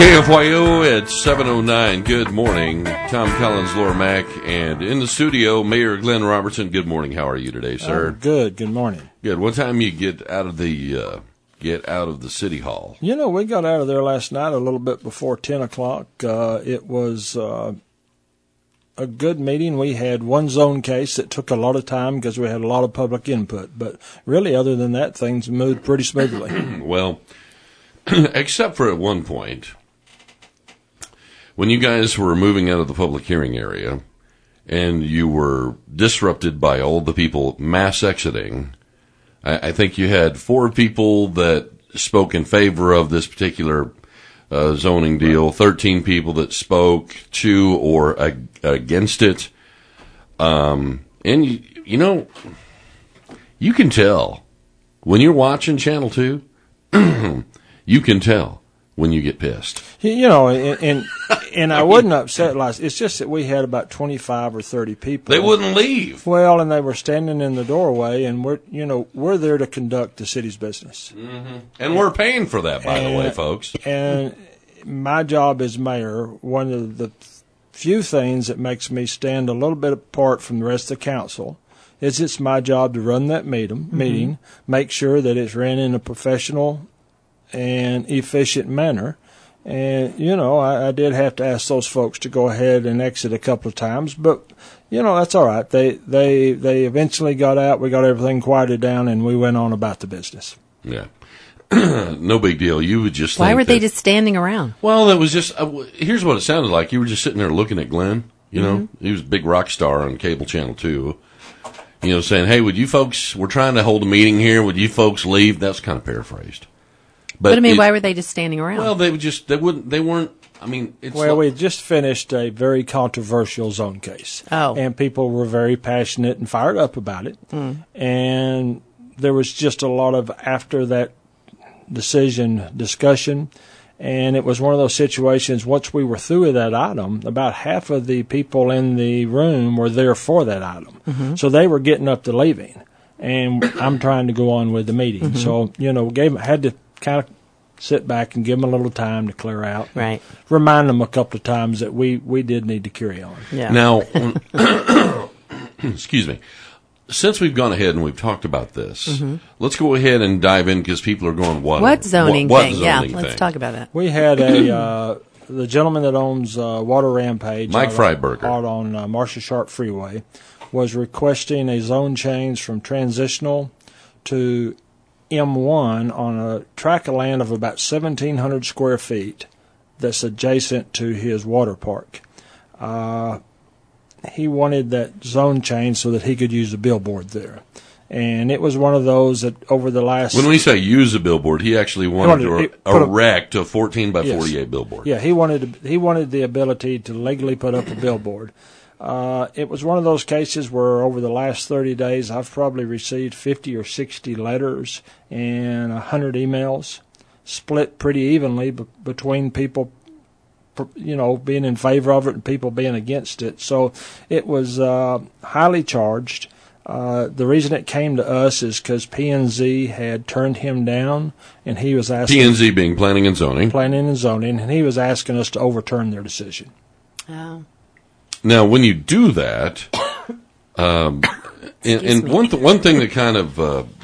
KFYO at 7:09. Good morning. Tom Collins, Laura Mack, and in the studio, Mayor Glenn Robertson. Good morning. How are you today, sir? Good. Good morning. Good. What time you get out of the city hall? You know, we got out of there last night a little bit before 10 o'clock. It was a good meeting. We had one zone case that took a lot of time because we had a lot of public input. But really, other than that, things moved pretty smoothly. Well, except for at one point, when you guys were moving out of the public hearing area and you were disrupted by all the people mass exiting, I think you had 4 people that spoke in favor of this particular zoning deal, 13 people that spoke to or against it. And, you know, you can tell when you're watching Channel 2, you can tell when you get pissed. You know, and I wasn't upset. It's just that we had about 25 or 30 people. They wouldn't leave. Well, and they were standing in the doorway, and we're there to conduct the city's business. Mm-hmm. And we're paying for that, by the way, folks. And my job as mayor, one of the few things that makes me stand a little bit apart from the rest of the council is it's my job to run that meeting, make sure that it's ran in a professional and efficient manner. And, you know, I did have to ask those folks to go ahead and exit a couple of times, but, you know, that's all right. They eventually got out, we got everything quieted down, and we went on about the business. Yeah. No big deal. You would just Why were they just standing around? Well, that was just, here's what it sounded like. You were just sitting there looking at Glenn, you know. He was a big rock star on cable channel 2. You know, saying, hey, would you folks, we're trying to hold a meeting here, would you folks leave? That's kind of paraphrased. But I mean, why were they just standing around? Well, they weren't, I mean, it's well, we just finished a very controversial zone case. Oh. And people were very passionate and fired up about it. And there was just a lot of, after that decision, discussion. And it was one of those situations, once we were through with that item, about half of the people in the room were there for that item. So they were getting up to leaving. And I'm trying to go on with the meeting. So, you know, had to kind of sit back and give them a little time to clear out. Right. Remind them a couple of times that we did need to carry on. Yeah. Now, excuse me. Since we've gone ahead and we've talked about this, let's go ahead and dive in because people are going, what zoning what thing? Zoning yeah, let's thing? talk about that. We had the gentleman that owns Water Rampage, Mike Freiberger, out on Marcia Sharp Freeway, was requesting a zone change from transitional to M1 on a tract of land of about 1,700 square feet that's adjacent to his water park. He wanted that zone change so that he could use a billboard there. And it was one of those that over the last... When we say use a billboard, he actually wanted to erect a 14 by 48 billboard. Yeah, he wanted the ability to legally put up a billboard. It was one of those cases where over the last 30 days, I've probably received 50 or 60 letters and 100 emails, split pretty evenly between people, you know, being in favor of it and people being against it. So it was highly charged. The reason it came to us is because P&Z had turned him down, and he was asking... P&Z being Planning and Zoning. Planning and Zoning, and he was asking us to overturn their decision. Oh. Now, when you do that, and one thing that kind of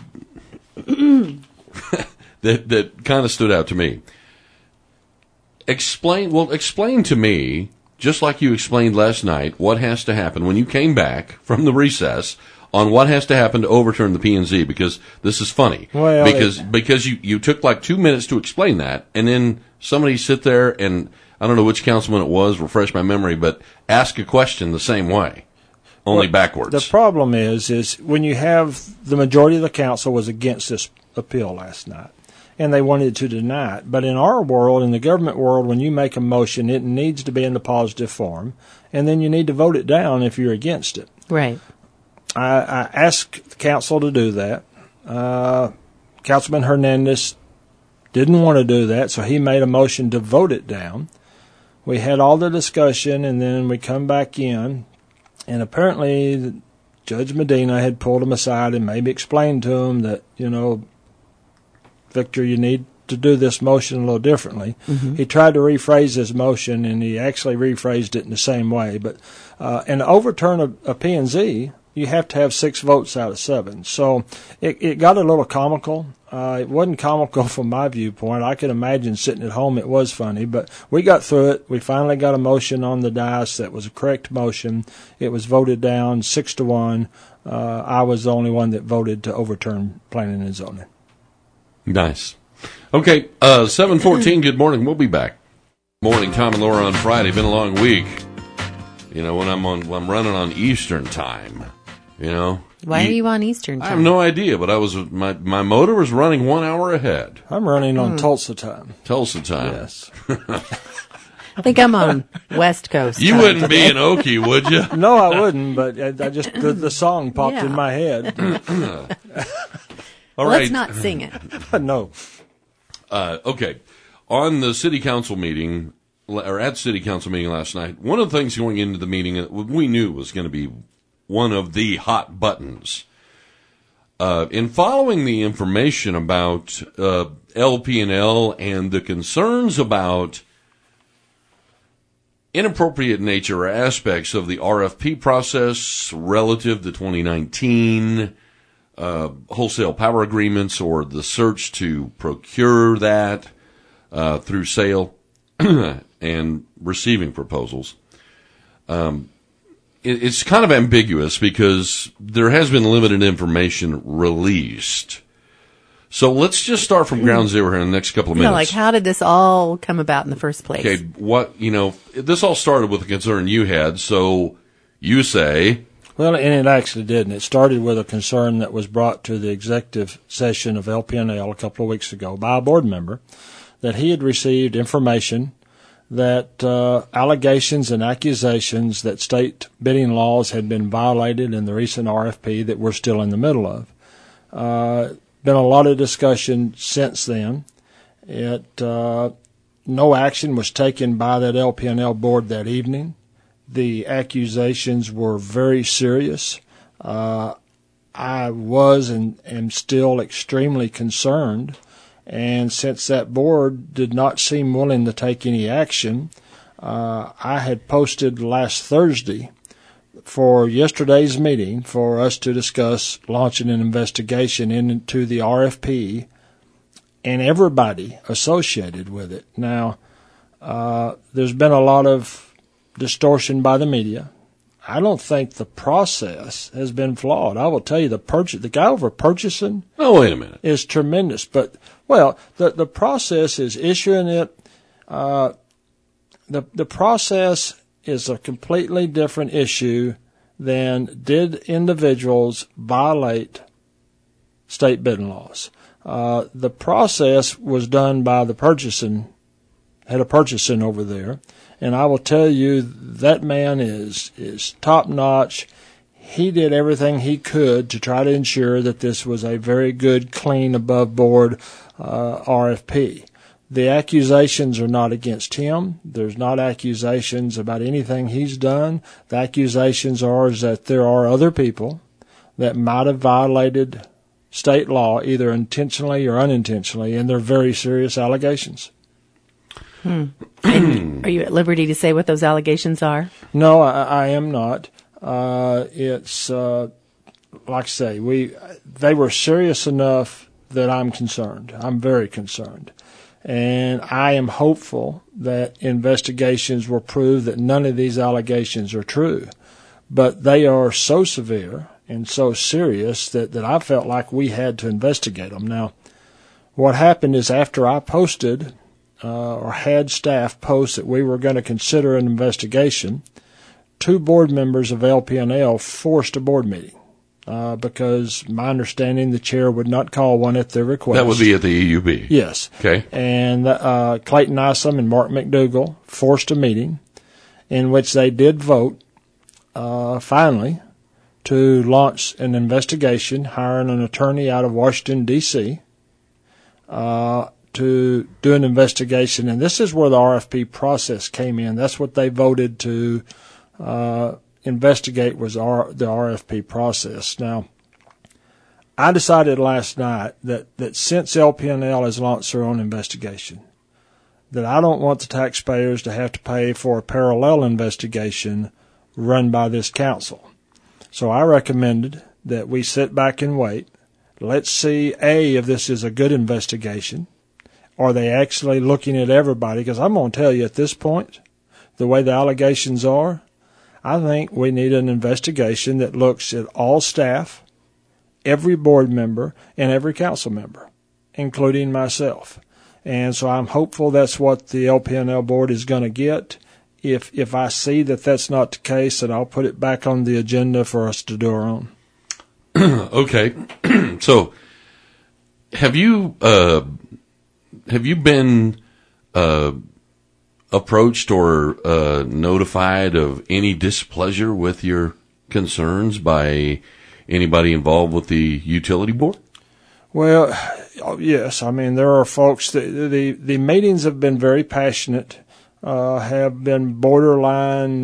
that kind of stood out to me. Explain to me, just like you explained last night, what has to happen when you came back from the recess on what has to happen to overturn the P&Z, because this is funny. Well, because you took like 2 minutes to explain that, and then somebody sit there and, I don't know which councilman it was, refresh my memory, but ask a question the same way, only backwards. The problem is when you have the majority of the council was against this appeal last night, and they wanted to deny it. But in our world, in the government world, when you make a motion, it needs to be in the positive form, and then you need to vote it down if you're against it. Right. I asked the council to do that. Councilman Hernandez didn't want to do that, so he made a motion to vote it down. We had all the discussion, and then we come back in, and apparently Judge Medina had pulled him aside and maybe explained to him that, you know, Victor, you need to do this motion a little differently. Mm-hmm. He tried to rephrase his motion, and he actually rephrased it in the same way. But in the overturn of P&Z, you have to have 6 votes out of 7. So it got a little comical. It wasn't comical from my viewpoint. I could imagine sitting at home it was funny, but we got through it. We finally got a motion on the dais that was a correct motion. It was voted down 6-1. I was the only one that voted to overturn planning and zoning. Nice. Okay, 7:14, good morning. We'll be back. Morning, Tom and Laura on Friday. Been a long week. You know, when I'm running on Eastern time, you know. Why are you on Eastern time? I have no idea, but my motor was running 1 hour ahead. I'm running on Tulsa time. Tulsa time. Yes. I think I'm on West Coast. You wouldn't be an Okie, would you? No, I wouldn't, but I just the song popped in my head. All Let's right. not sing it. No. Okay. On the city council meeting, or at city council meeting last night, one of the things going into the meeting that we knew was going to be one of the hot buttons. In following the information about LP&L and the concerns about inappropriate nature or aspects of the RFP process relative to 2019 wholesale power agreements or the search to procure that through sale and receiving proposals. It's kind of ambiguous because there has been limited information released. So let's just start from ground zero here in the next couple of minutes. Like how did this all come about in the first place? Okay, this all started with a concern you had, so you say. Well, and it actually didn't. It started with a concern that was brought to the executive session of LP&L a couple of weeks ago by a board member that he had received information that allegations and accusations that state bidding laws had been violated in the recent RFP that we're still in the middle of. Been a lot of discussion since then. No action was taken by that LP&L board that evening. The accusations were very serious. I was and am still extremely concerned. And since that board did not seem willing to take any action, I had posted last Thursday for yesterday's meeting for us to discuss launching an investigation into the RFP and everybody associated with it. Now, there's been a lot of distortion by the media. I don't think the process has been flawed. I will tell you, the guy over purchasing. Oh, wait a minute. Is tremendous. But, the process is issuing it. The process is a completely different issue than did individuals violate state bidding laws. The process was done by the head of purchasing over there. And I will tell you, that man is top-notch. He did everything he could to try to ensure that this was a very good, clean, above-board RFP. The accusations are not against him. There's not accusations about anything he's done. The accusations are that there are other people that might have violated state law, either intentionally or unintentionally, and they're very serious allegations. And are you at liberty to say what those allegations are? No, I am not. It's like I say, they were serious enough that I'm concerned. I'm very concerned. And I am hopeful that investigations will prove that none of these allegations are true. But they are so severe and so serious that I felt like we had to investigate them. Now, what happened is after I posted or had staff post that we were going to consider an investigation, 2 board members of LP&L forced a board meeting because my understanding the chair would not call one at their request. That would be at the EUB. Yes. Okay. And Clayton Isom and Mark McDougall forced a meeting in which they did vote finally to launch an investigation, hiring an attorney out of Washington, D.C., to do an investigation, and this is where the RFP process came in. That's what they voted to investigate was the RFP process. Now, I decided last night that since LPNL has launched their own investigation, that I don't want the taxpayers to have to pay for a parallel investigation run by this council. So I recommended that we sit back and wait. Let's see, if this is a good investigation. Are they actually looking at everybody? Because I'm going to tell you at this point, the way the allegations are, I think we need an investigation that looks at all staff, every board member, and every council member, including myself. And so I'm hopeful that's what the LPNL board is going to get. If I see that that's not the case, then I'll put it back on the agenda for us to do our own. Okay. So have you been approached or notified of any displeasure with your concerns by anybody involved with the utility board? Well, yes. I mean, there are folks that the meetings have been very passionate, have been borderline.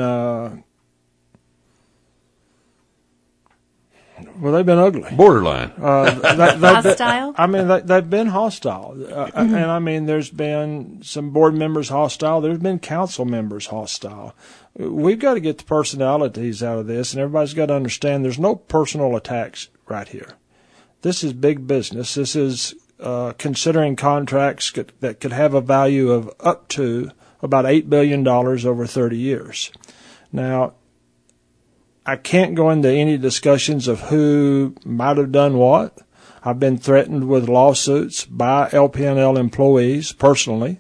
Well, they've been ugly. Borderline. Hostile? I mean, they've been hostile. And I mean, there's been some board members hostile. There's been council members hostile. We've got to get the personalities out of this, and everybody's got to understand there's no personal attacks right here. This is big business. This is considering contracts that could have a value of up to about $8 billion over 30 years. Now, I can't go into any discussions of who might have done what. I've been threatened with lawsuits by LPNL employees personally.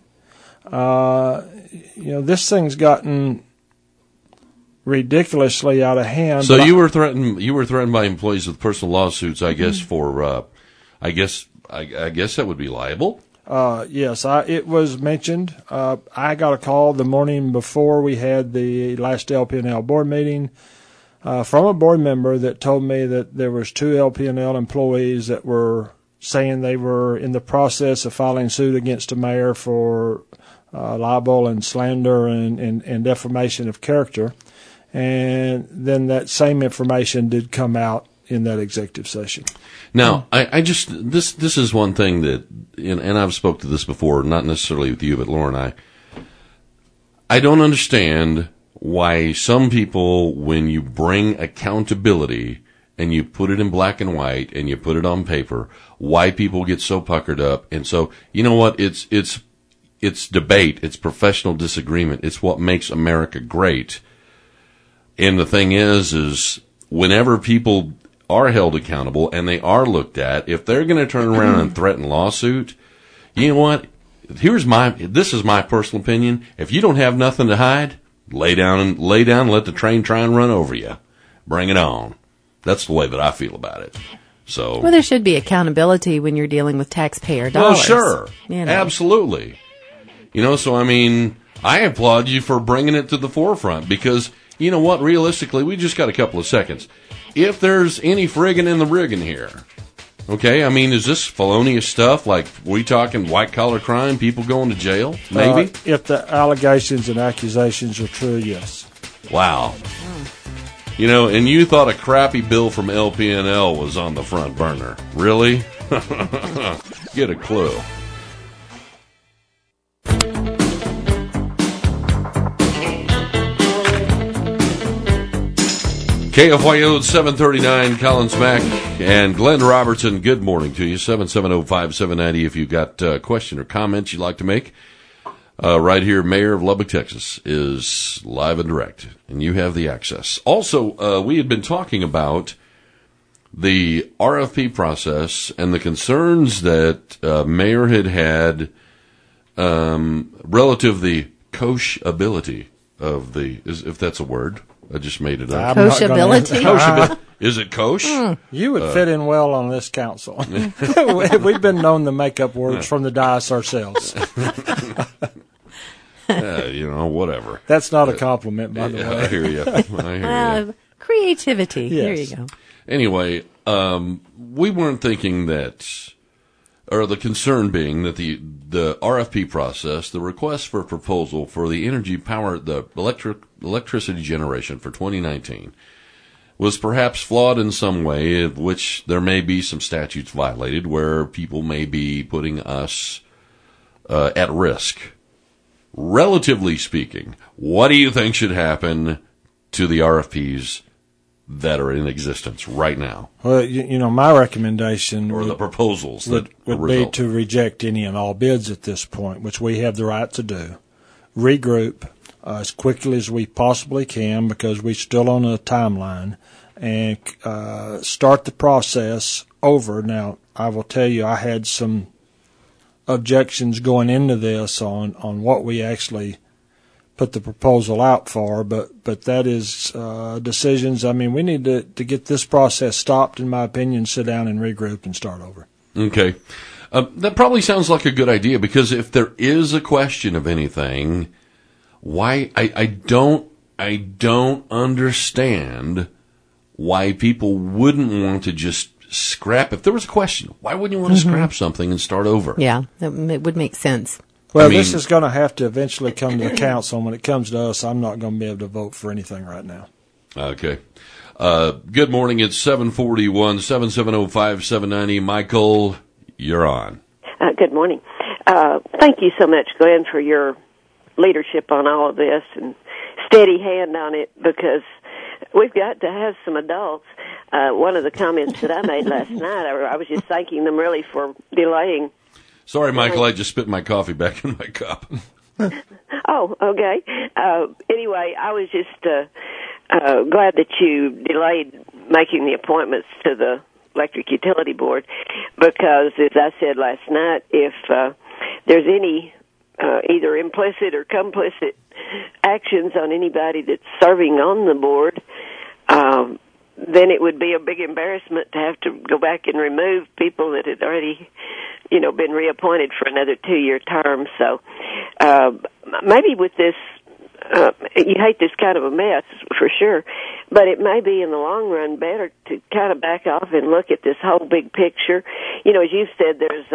This thing's gotten ridiculously out of hand. So you were threatened by employees with personal lawsuits, I guess, for I guess that would be liable. Yes, it was mentioned. I got a call the morning before we had the last LPNL board meeting from a board member that told me that there was 2 LPNL employees that were saying they were in the process of filing suit against the mayor for libel and slander and defamation of character. And then that same information did come out in that executive session. Now, I just this is one thing that, and I've spoke to this before, not necessarily with you, but Laura and I don't understand why some people, when you bring accountability and you put it in black and white and you put it on paper, why people get so puckered up. And so, you know what? It's debate. It's professional disagreement. It's what makes America great. And the thing is whenever people are held accountable and they are looked at, if they're going to turn around and threaten lawsuit, you know what? This is my personal opinion. If you don't have nothing to hide, lay down and let the train try and run over you. Bring it on. That's the way that I feel about it. So, well, there should be accountability when you're dealing with taxpayer dollars. Well, sure. You know. Absolutely. So I mean, I applaud you for bringing it to the forefront because, you know what, realistically, we just got a couple of seconds. If there's any friggin' in the riggin' here, okay, I mean, is this felonious stuff? Like, we talking white-collar crime, people going to jail, maybe? If the allegations and accusations are true, yes. Wow. And you thought a crappy bill from LPNL was on the front burner. Really? Get a clue. KFYO 739, Collins Mack and Glenn Robertson, good morning to you. 770-5790 if you've got a question or comments you'd like to make. Right here, Mayor of Lubbock, Texas, is live and direct, and you have the access. Also, we had been talking about the RFP process and the concerns that Mayor had relative the koshability of if that's a word. I just made it up. Koshability? Is it kosh? You would fit in well on this council. We've been known to make up words from the dais ourselves. Whatever. That's not a compliment, by the way. I hear you. Creativity. Yes. There you go. Anyway, we weren't thinking that, or the concern being that the RFP process, the request for proposal for the energy power, the electricity generation for 2019, was perhaps flawed in some way, of which there may be some statutes violated where people may be putting us at risk. Relatively speaking, what do you think should happen to the RFPs that are in existence right now? Well, my recommendation the proposals would be to reject any and all bids at this point, which we have the right to do. Regroup as quickly as we possibly can, because we're still on a timeline, and start the process over. Now, I will tell you, I had some objections going into this on what we actually put the proposal out for, but that is decisions. I mean, we need to get this process stopped, in my opinion, sit down and regroup and start over. Okay. That probably sounds like a good idea, because if there is a question of anything, why I don't understand why people wouldn't want to just scrap. If there was a question, why wouldn't you want to scrap something and start over? Yeah, it would make sense. Well, this is going to have to eventually come to the council, and when it comes to us, I'm not going to be able to vote for anything right now. Okay. Good morning. It's 741, 770-5790. Michael, you're on. Good morning. Thank you so much, Glenn, for your leadership on all of this and steady hand on it, because we've got to have some adults. One of the comments that I made last night, I was just thanking them really for delaying. Sorry, Michael, I just spit my coffee back in my cup. Oh, okay. Anyway, I was just glad that you delayed making the appointments to the Electric Utility Board, because, as I said last night, if there's any either implicit or complicit actions on anybody that's serving on the board, then it would be a big embarrassment to have to go back and remove people that had already, been reappointed for another 2-year term. So maybe with this, you hate this kind of a mess for sure, but it may be in the long run better to kind of back off and look at this whole big picture. As you've said, there's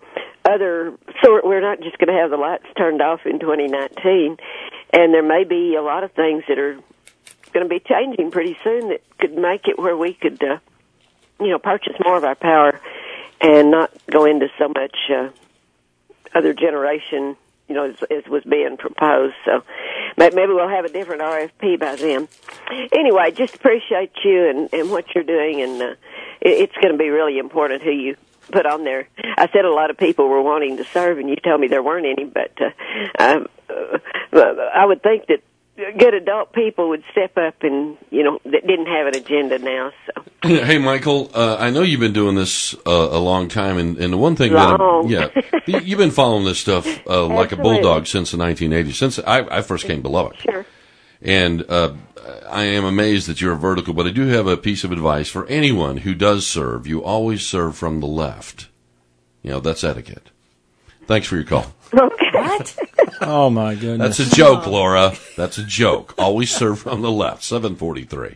we're not just going to have the lights turned off in 2019, and there may be a lot of things that are going to be changing pretty soon that could make it where we could, purchase more of our power and not go into so much other generation, as was being proposed. So maybe we'll have a different RFP by then. Anyway, just appreciate you and what you're doing, and it's going to be really important who you put on there. I said a lot of people were wanting to serve, and you told me there weren't any, but I would think that good adult people would step up and, that didn't have an agenda now. So. Hey, Michael, I know you've been doing this a long time, and the one thing you've been following this stuff like a bulldog since the 1980s, since I first came to Lubbock. Sure. And I am amazed that you're a vertical, but I do have a piece of advice for anyone who does serve. You always serve from the left. That's etiquette. Thanks for your call. Okay. What? Oh, my goodness. That's a joke, Laura. That's a joke. Always serve from the left. 743.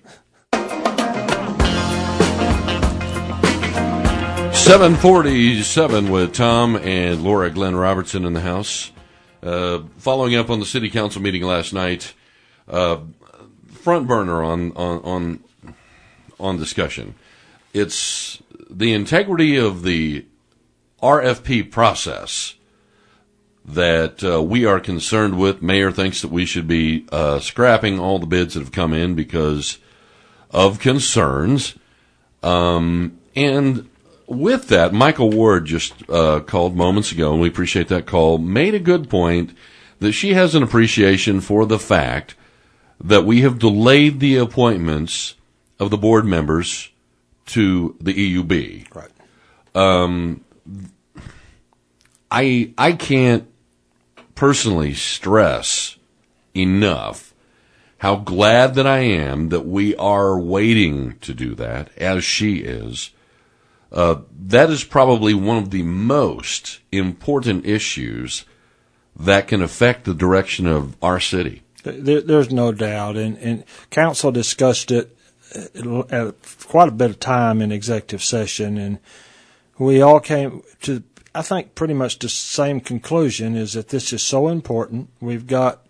747 with Tom and Laura Glenn Robertson in the house. Following up on the city council meeting last night, front burner on discussion. It's the integrity of the RFP process that we are concerned with. Mayor thinks that we should be scrapping all the bids that have come in because of concerns. And with that, Michael Ward just called moments ago, and we appreciate that call, made a good point that she has an appreciation for the fact that we have delayed the appointments of the board members to the EUB. Right. I can't personally stress enough how glad that I am that we are waiting to do that, as she is. That is probably one of the most important issues that can affect the direction of our city. There's no doubt, and council discussed it at quite a bit of time in executive session, and we all came to, I think, pretty much the same conclusion, is that this is so important. We've got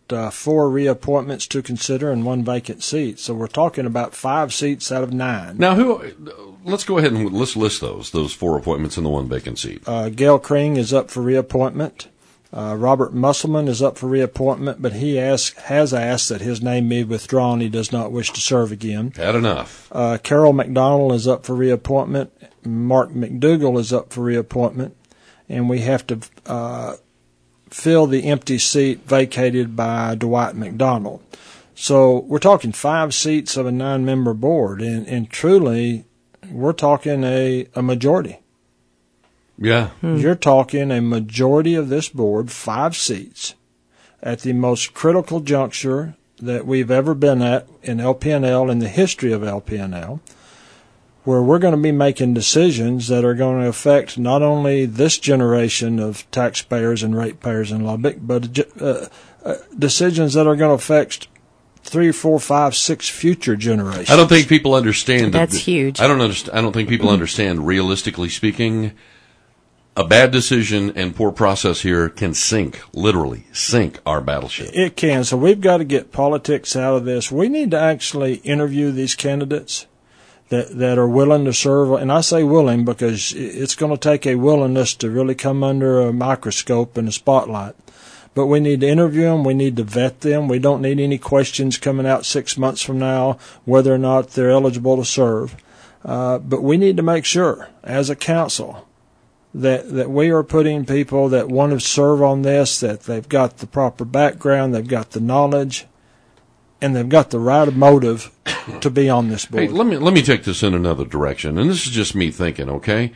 4 reappointments to consider and 1 vacant seat. So we're talking about 5 seats out of 9. Now, let's go ahead and let's list those 4 appointments and the 1 vacant seat. Gail Kring is up for reappointment. Robert Musselman is up for reappointment, but he has asked that his name be withdrawn. He does not wish to serve again. Had enough. Carol McDonald is up for reappointment. Mark McDougall is up for reappointment. And we have to fill the empty seat vacated by Dwight McDonald. So we're talking 5 seats of a 9-member board, and truly, we're talking a majority. Yeah. You're talking a majority of this board, 5 seats, at the most critical juncture that we've ever been at in LPNL, in the history of LPNL, where we're going to be making decisions that are going to affect not only this generation of taxpayers and ratepayers in Lubbock, but decisions that are going to affect 3, 4, 5, 6 future generations. I don't think people understand. That's huge. I don't think people understand, realistically speaking, a bad decision and poor process here can literally sink our battleship. It can. So we've got to get politics out of this. We need to actually interview these candidates that are willing to serve. And I say willing because it's going to take a willingness to really come under a microscope and a spotlight. But we need to interview them. We need to vet them. We don't need any questions coming out 6 months from now whether or not they're eligible to serve. But we need to make sure, as a council, that we are putting people that want to serve on this, that they've got the proper background, they've got the knowledge, and they've got the right motive to be on this board. Hey, let me take this in another direction, and this is just me thinking, okay?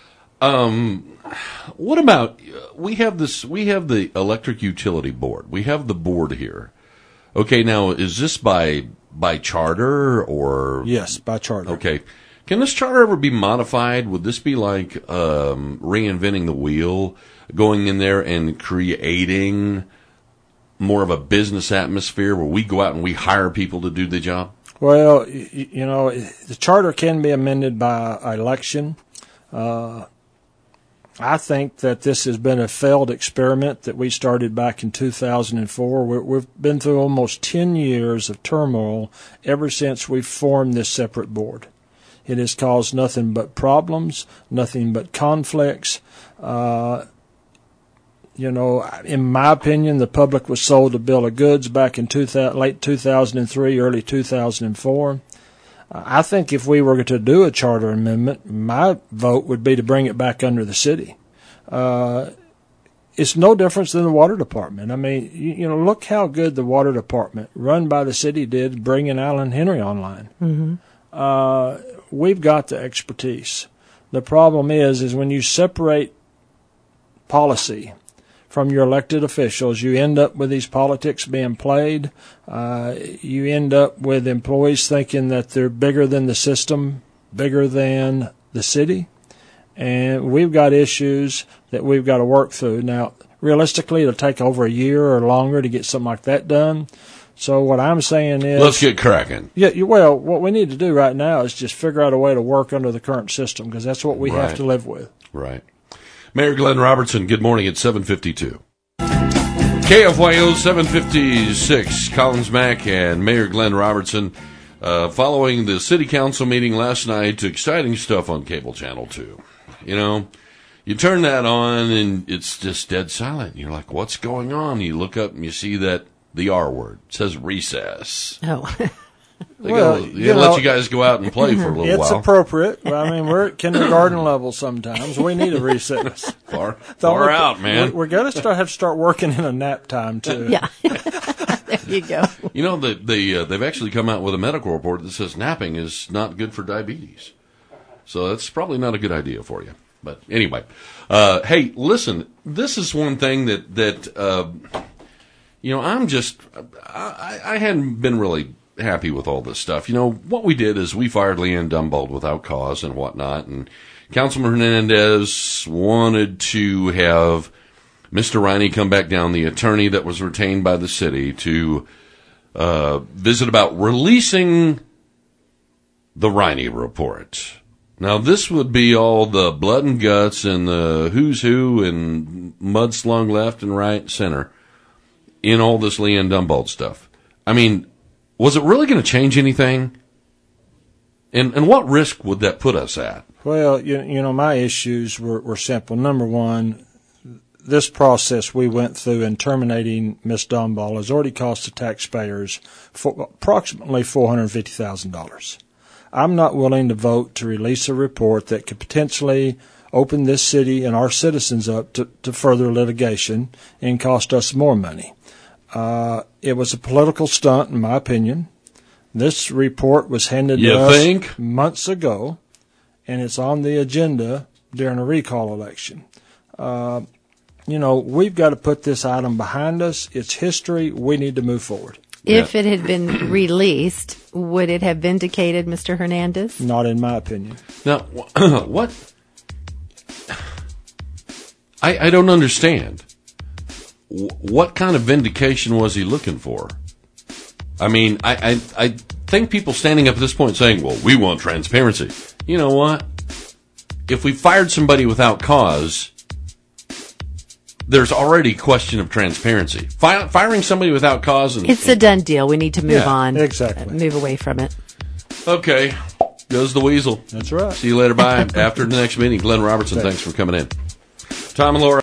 What about we have the electric utility board. We have the board here. Okay, now is this by charter or? Yes, by charter. Okay. Can this charter ever be modified? Would this be like reinventing the wheel, going in there and creating more of a business atmosphere where we go out and we hire people to do the job? Well, the charter can be amended by election. I think that this has been a failed experiment that we started back in 2004. We've been through almost 10 years of turmoil ever since we formed this separate board. It has caused nothing but problems, nothing but conflicts. In my opinion, the public was sold a bill of goods back in late 2003, early 2004. I think if we were to do a charter amendment, my vote would be to bring it back under the city. It's no different than the water department. I mean, look how good the water department, run by the city, did bringing Allen Henry online. Mm-hmm. We've got the expertise. The problem is when you separate policy from your elected officials, you end up with these politics being played. You end up with employees thinking that they're bigger than the system, bigger than the city. And we've got issues that we've got to work through. Now, realistically, it'll take over a year or longer to get something like that done. So what I'm saying is, let's get cracking. Yeah, well, what we need to do right now is just figure out a way to work under the current system because that's what we have to live with. Right. Mayor Glenn Robertson, good morning at 7:52. KFYO 756, Collins Mack and Mayor Glenn Robertson. Following the city council meeting last night, exciting stuff on Cable Channel 2. You turn that on and it's just dead silent. You're like, what's going on? You look up and you see that the R word. It says recess. Oh. Let you guys go out and play for a little while. It's appropriate. I mean, we're at kindergarten level sometimes. We need a recess. Far out, man. We're going to have to start working in a nap time, too. Yeah. There you go. They've actually come out with a medical report that says napping is not good for diabetes. So that's probably not a good idea for you. But anyway, hey, listen, this is one thing that I hadn't been really happy with all this stuff. What we did is we fired Leanne Dumbold without cause and whatnot, and Councilman Hernandez wanted to have Mr. Riney come back down, the attorney that was retained by the city, to visit about releasing the Riney report. Now, this would be all the blood and guts and the who's who and mudslung left and right center. in all this Leanne Dumbald stuff. I mean, was it really going to change anything? And what risk would that put us at? Well, you know, my issues were simple. Number one, this process we went through in terminating Ms. Dumbald has already cost the taxpayers approximately $450,000. I'm not willing to vote to release a report that could potentially open this city and our citizens up to further litigation and cost us more money. It was a political stunt, in my opinion. This report was handed to us months ago, and it's on the agenda during a recall election. You know, we've got to put this item behind us. It's history. We need to move forward. If it had been released, would it have vindicated Mr. Hernandez? Not in my opinion. Now, what? I don't understand. What kind of vindication was he looking for? I mean, I think people standing up at this point saying, well, we want transparency. You know what? If we fired somebody without cause, there's already a question of transparency. Firing somebody without cause. It's a done deal. We need to move on. Exactly. Move away from it. Okay. Goes the weasel. That's right. See you later. Bye. After the next meeting, Glenn Robertson, thanks for coming in. Tom and Laura.